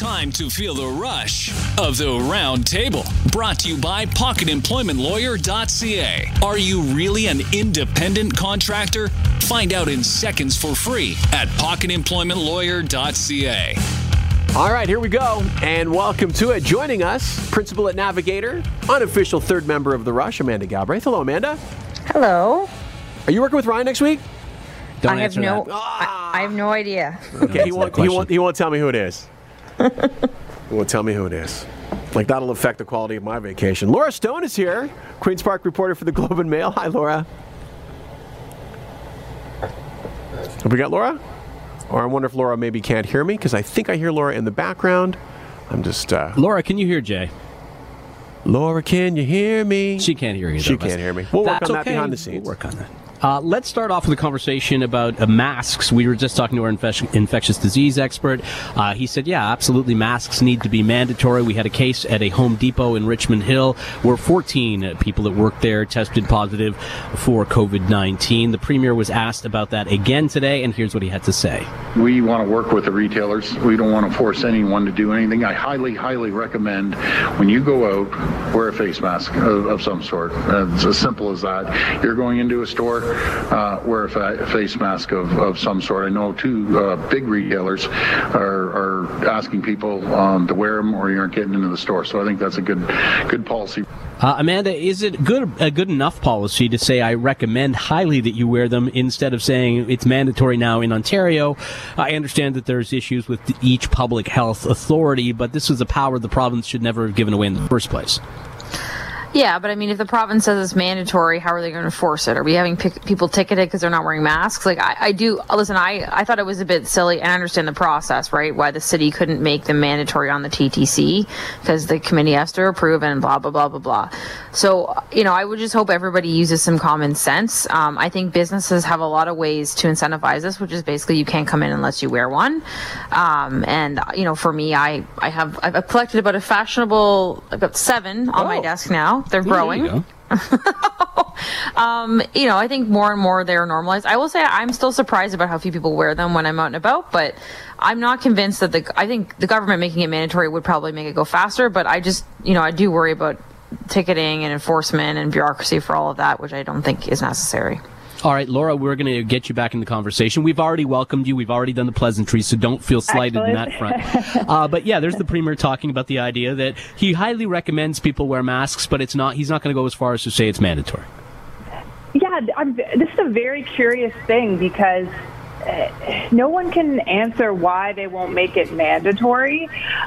time to feel the rush of the Round Table. Brought to you by PocketEmploymentLawyer.ca. Are you really an independent contractor? Find out in seconds for free at PocketEmploymentLawyer.ca. All right, here we go, and welcome to it. Joining us, Principal at Navigator, unofficial third member of The Rush, Amanda Galbraith. Hello, Amanda. Hello. Are you working with Ryan next week? I have no idea. Okay, he won't tell me who it is. He won't tell me who it is. Like, that'll affect the quality of my vacation. Laura Stone is here, Queen's Park reporter for the Globe and Mail. Hi, Laura. Have we got Laura? Or I wonder if Laura maybe can't hear me, because I think I hear Laura in the background. I'm just... Laura, can you hear Jay? Laura, can you hear me? She can't hear you. She can't hear me. We'll work on that behind the scenes. We'll work on that. Let's start off with a conversation about masks. We were just talking to our infectious disease expert. He said, yeah, absolutely, masks need to be mandatory. We had a case at a Home Depot in Richmond Hill where 14 people that worked there tested positive for COVID-19. The Premier was asked about that again today, and here's what he had to say. We want to work with the retailers. We don't want to force anyone to do anything. I highly, highly recommend when you go out, wear a face mask of some sort. It's as simple as that. You're going into a store, wear a face mask of some sort. I know two big retailers are asking people to wear them, or you aren't getting into the store. So I think that's a good policy. Amanda, is it a good enough policy to say I recommend highly that you wear them instead of saying it's mandatory now in Ontario? I understand that there's issues with each public health authority, but this is a power the province should never have given away in the first place. Yeah, but I mean, if the province says it's mandatory, how are they going to enforce it? Are we having people ticketed because they're not wearing masks? Like, I thought it was a bit silly, and I understand the process, right? Why the city couldn't make them mandatory on the TTC because the committee has to approve and blah, blah, blah, blah, blah. So, I would just hope everybody uses some common sense. I think businesses have a lot of ways to incentivize this, which is basically you can't come in unless you wear one. For me, I've collected about I've got 7 on my desk now. They're growing. There you go. I think more and more they're normalized. I will say I'm still surprised about how few people wear them when I'm out and about, but I'm not convinced that I think the government making it mandatory would probably make it go faster, but I just, I do worry about ticketing and enforcement and bureaucracy for all of that, which I don't think is necessary. All right, Laura, we're going to get you back in the conversation. We've already welcomed you. We've already done the pleasantries, so don't feel slighted in that front. But yeah, there's the Premier talking about the idea that he highly recommends people wear masks, but he's not going to go as far as to say it's mandatory. Yeah, this is a very curious thing because no one can answer why they won't make it mandatory.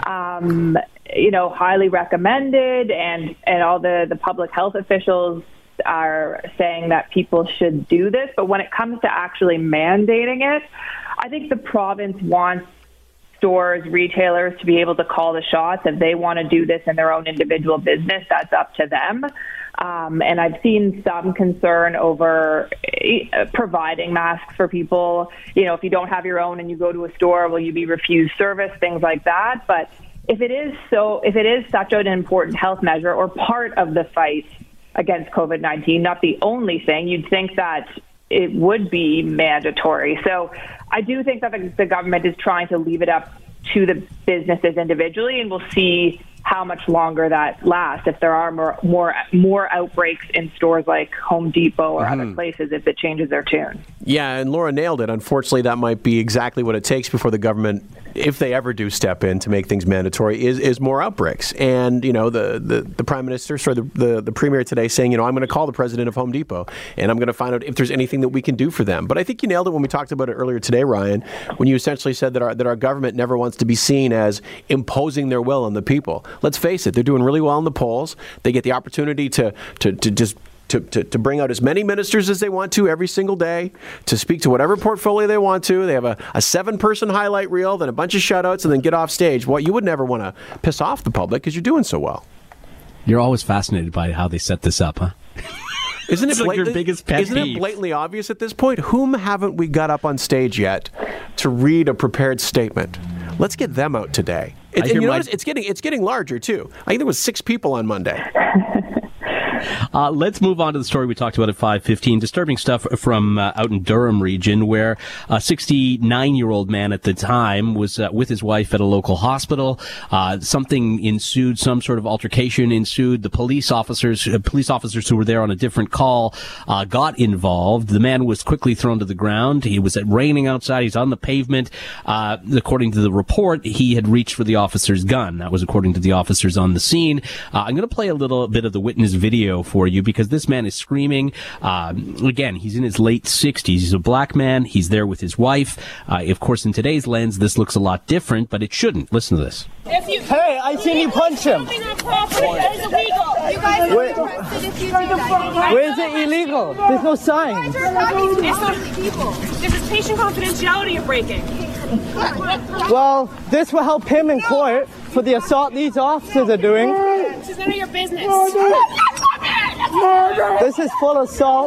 Highly recommended, and all the public health officials are saying that people should do this, but when it comes to actually mandating it, I think the province wants stores, retailers to be able to call the shots. If they want to do this in their own individual business, that's up to them. And I've seen some concern over providing masks for people. If you don't have your own and you go to a store, will you be refused service, things like that. But if it is such an important health measure or part of the fight against COVID-19, not the only thing, you'd think that it would be mandatory. So I do think that the government is trying to leave it up to the businesses individually, and we'll see how much longer that lasts if there are more outbreaks in stores like Home Depot or other places, if it changes their tune. Yeah, and Laura nailed it. Unfortunately, that might be exactly what it takes before the government, if they ever do step in to make things mandatory, is more outbreaks. And, the Prime Minister, the Premier today saying, I'm going to call the President of Home Depot and I'm going to find out if there's anything that we can do for them. But I think you nailed it when we talked about it earlier today, Ryan, when you essentially said that our government never wants to be seen as imposing their will on the people. Let's face it, they're doing really well in the polls. They get the opportunity to bring out as many ministers as they want to every single day, to speak to whatever portfolio they want to. They have a 7-person highlight reel, then a bunch of shutouts, and then get off stage. Well, you would never want to piss off the public because you're doing so well. You're always fascinated by how they set this up, huh? Isn't it like your biggest pet Isn't it blatantly obvious at this point? Whom haven't we got up on stage yet to read a prepared statement? Let's get them out today. Notice it's getting larger too. I think there was 6 people on Monday. Let's move on to the story we talked about at 5:15. Disturbing stuff from out in Durham region, where a 69-year-old man at the time was with his wife at a local hospital. Something ensued, some sort of altercation ensued. The police officers who were there on a different call got involved. The man was quickly thrown to the ground. It was raining outside. He's on the pavement. According to the report, he had reached for the officer's gun. That was according to the officers on the scene. I'm going to play a little bit of the witness video for you because this man is screaming. Again, he's in his late 60s. He's a black man. He's there with his wife. Of course, in today's lens, this looks a lot different, but it shouldn't. Listen to this. Hey, I seen you punch him. That is illegal. You guys are arrested if you do that. Where is it illegal? There's no sign. It's not people. This is patient confidentiality you're breaking. Well, this will help him in court for the assault these officers are doing. This is none of your business. This is full assault.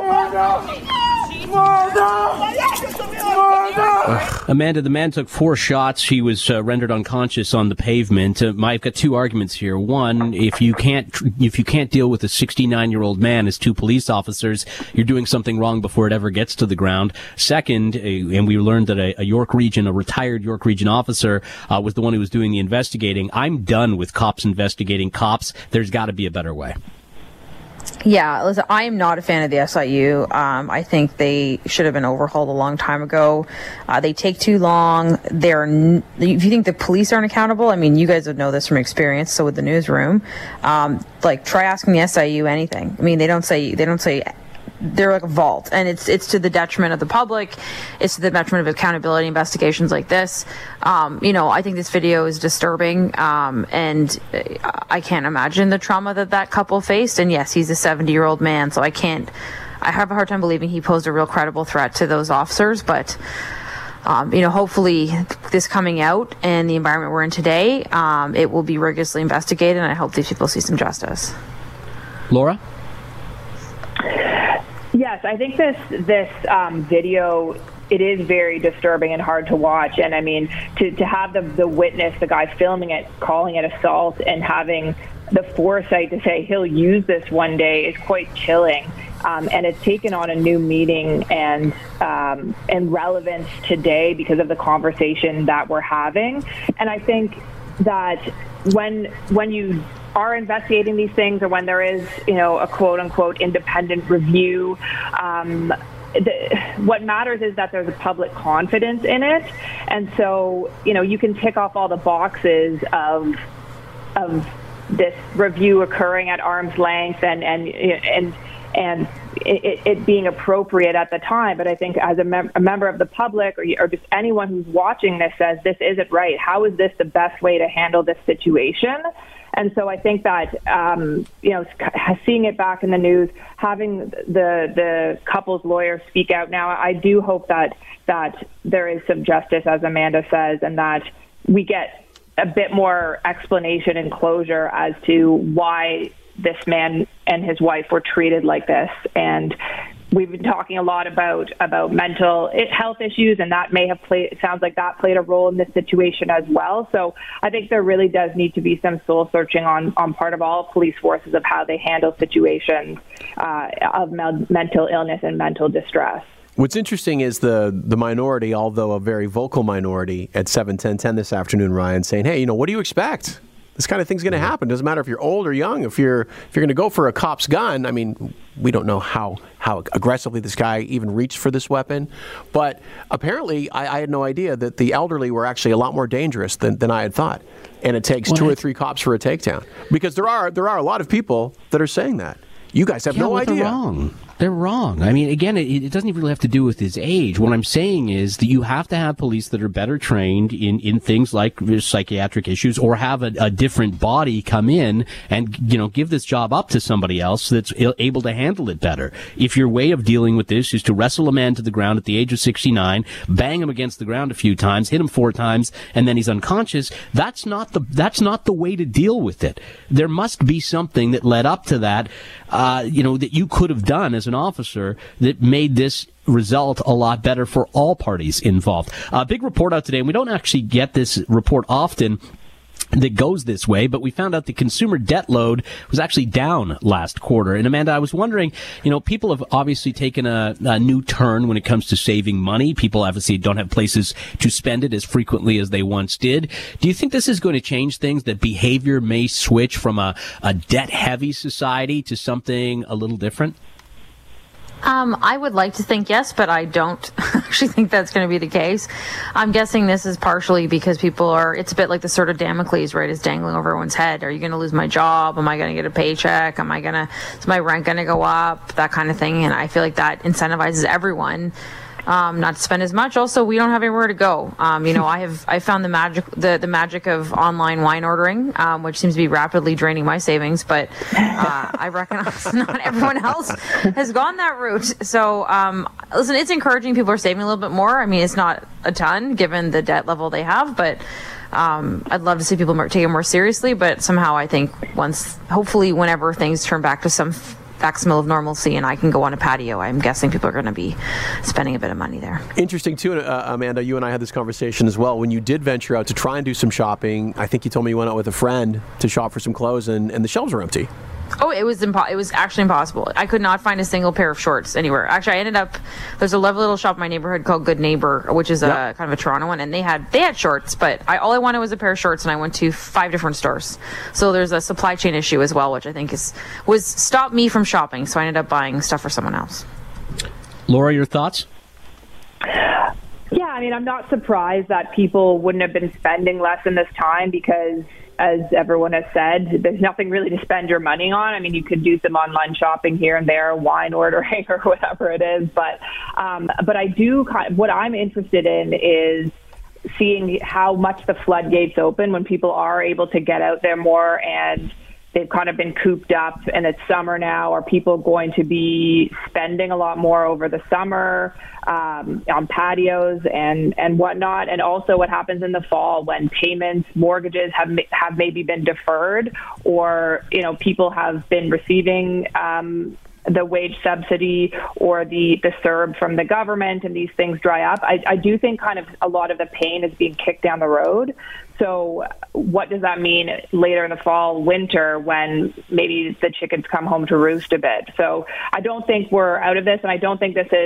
Amanda, the man took 4 shots. He was rendered unconscious on the pavement. I've got 2 arguments here. One, if you can't deal with a 69-year-old man as 2 police officers, you're doing something wrong before it ever gets to the ground. Second, and we learned that a retired York Region officer was the one who was doing the investigating. I'm done with cops investigating cops. There's got to be a better way. Yeah, listen, I am not a fan of the SIU. I think they should have been overhauled a long time ago. They take too long. If you think the police aren't accountable, I mean, you guys would know this from experience. So with the newsroom, try asking the SIU anything. I mean, they don't say. They're like a vault, and it's to the detriment of the public. It's to the detriment of accountability investigations like this. I think this video is disturbing, and I can't imagine the trauma that couple faced. And yes, he's a 70-year-old man, so I have a hard time believing he posed a real credible threat to those officers. But hopefully this coming out and the environment we're in today, it will be rigorously investigated, and I hope these people see some justice. Laura? Yes, I think this video, it is very disturbing and hard to watch. And I mean, to have the witness, the guy filming it, calling it assault, and having the foresight to say he'll use this one day is quite chilling. And it's taken on a new meaning and relevance today because of the conversation that we're having. And I think that when you are investigating these things, or when there is, a quote unquote independent review, what matters is that there's a public confidence in it. And so, you can tick off all the boxes of this review occurring at arm's length and it being appropriate at the time. But I think as a member of the public or just anyone who's watching this says this isn't right, how is this the best way to handle this situation? And so I think that, seeing it back in the news, having the couple's lawyer speak out now, I do hope that there is some justice, as Amanda says, and that we get a bit more explanation and closure as to why this man and his wife were treated like this. And we've been talking a lot about mental health issues, and that may have it sounds like that played a role in this situation as well. So I think there really does need to be some soul searching on part of all police forces of how they handle situations of mental illness and mental distress. What's interesting is the minority, although a very vocal minority, at 7:10 this afternoon, Ryan, saying, hey, what do you expect? This kind of thing's going to happen. Doesn't matter if you're old or young. If you're going to go for a cop's gun, I mean, we don't know how aggressively this guy even reached for this weapon. But apparently, I had no idea that the elderly were actually a lot more dangerous than I had thought. And it takes 2 or 3 cops for a takedown. Because there are a lot of people that are saying that. You guys have no idea. They're wrong. They're wrong. I mean, again, it doesn't even really have to do with his age. What I'm saying is that you have to have police that are better trained in things like psychiatric issues, or have a different body come in and, give this job up to somebody else that's able to handle it better. If your way of dealing with this is to wrestle a man to the ground at the age of 69, bang him against the ground a few times, hit him 4 times, and then he's unconscious, that's not the way to deal with it. There must be something that led up to that, that you could have done as an officer that made this result a lot better for all parties involved. A big report out today, and we don't actually get this report often. that goes this way, but we found out the consumer debt load was actually down last quarter. And Amanda, I was wondering, people have obviously taken a new turn when it comes to saving money. People obviously don't have places to spend it as frequently as they once did. Do you think this is going to change things, that behavior may switch from a debt-heavy society to something a little different? I would like to think yes, but I don't actually think that's going to be the case. I'm guessing this is partially because it's a bit like the sort of Damocles, right, is dangling over everyone's head. Are you going to lose my job? Am I going to get a paycheck? Is my rent going to go up? That kind of thing. And I feel like that incentivizes everyone not to spend as much. Also, we don't have anywhere to go. I found the magic of online wine ordering, which seems to be rapidly draining my savings. But I recognize not everyone else has gone that route. So, listen, it's encouraging. People are saving a little bit more. I mean, it's not a ton given the debt level they have, but I'd love to see people take it more seriously. But somehow, I think hopefully, whenever things turn back to some facsimile of normalcy and I can go on a patio, I'm guessing people are going to be spending a bit of money there. Interesting too, Amanda, you and I had this conversation as well. When you did venture out to try and do some shopping, I think you told me you went out with a friend to shop for some clothes and the shelves were empty. Oh, it was actually impossible. I could not find a single pair of shorts anywhere. Actually, I ended up, there's a lovely little shop in my neighborhood called Good Neighbor, which is kind of a Toronto one, and they had shorts, but all I wanted was a pair of shorts, and I went to 5 different stores. So there's a supply chain issue as well, which I think was stopped me from shopping. So I ended up buying stuff for someone else. Laura, your thoughts? Yeah, I mean, I'm not surprised that people wouldn't have been spending less in this time because, as everyone has said, there's nothing really to spend your money on. I mean, you could do some online shopping here and there, wine ordering or whatever it is. But I do, what I'm interested in is seeing how much the floodgates open when people are able to get out there more and they've kind of been cooped up and it's summer now. Are people going to be spending a lot more over the summer on patios and whatnot? And also what happens in the fall when payments, mortgages have maybe been deferred, or, people have been receiving the wage subsidy or the CERB from the government, and these things dry up. I do think kind of a lot of the pain is being kicked down the road. So what does that mean later in the fall, winter, when maybe the chickens come home to roost a bit? So I don't think we're out of this, and I don't think this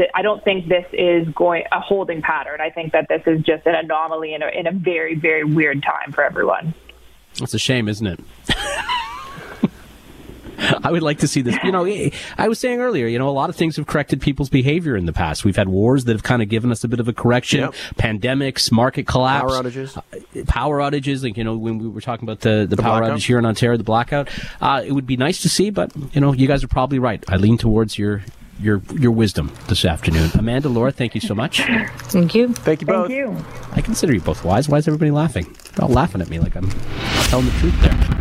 is going a holding pattern. I think that this is just an anomaly in a very, very weird time for everyone. It's a shame, isn't it? I would like to see this. I was saying earlier, a lot of things have corrected people's behavior in the past. We've had wars that have kind of given us a bit of a correction, pandemics, market collapse. Power outages, like, when we were talking about the power outage here in Ontario, the blackout. It would be nice to see, but, you guys are probably right. I lean towards your wisdom this afternoon. Amanda, Laura, thank you so much. Thank you. Thank you both. Thank you. I consider you both wise. Why is everybody laughing? They're all laughing at me like I'm telling the truth there.